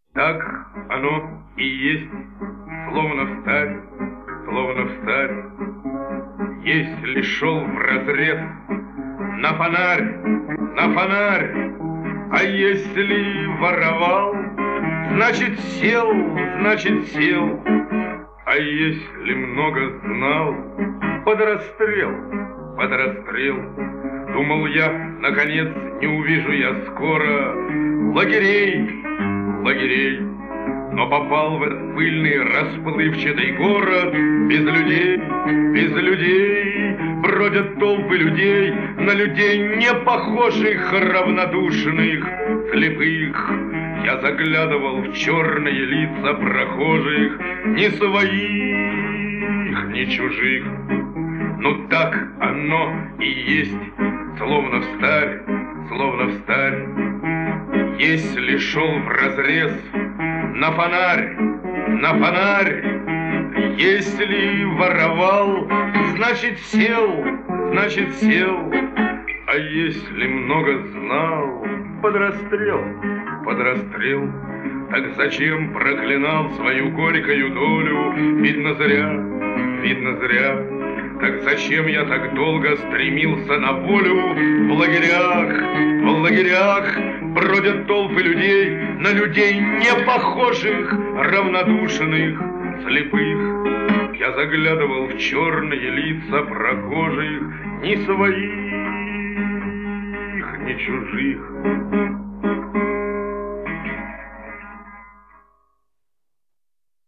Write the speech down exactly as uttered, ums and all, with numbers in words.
Так оно и есть, словно встарь, словно встарь. Если шел вразрез на фонарь, на фонарь, а если воровал, значит сел, значит сел, а если много знал, под расстрел, под расстрел. Думал я, наконец, не увижу я скоро лагерей, лагерей, но попал в этот пыльный расплывчатый город без людей, без людей. Бродят толпы людей, на людей не похожих, равнодушных, слепых. Я заглядывал в черные лица прохожих, ни своих, ни чужих. Ну так оно и есть, словно встарь, словно встарь. Если шел вразрез на фонарь, на фонарь, если воровал, значит сел, значит сел, а если много знал, под расстрел, под расстрел. Так зачем проклинал свою горькую долю? Видно зря, видно зря. Так зачем я так долго стремился на волю? В лагерях, в лагерях бродят толпы людей, на людей не похожих, равнодушных, слепых. Я заглядывал в черные лица прохожих, ни своих, ни чужих.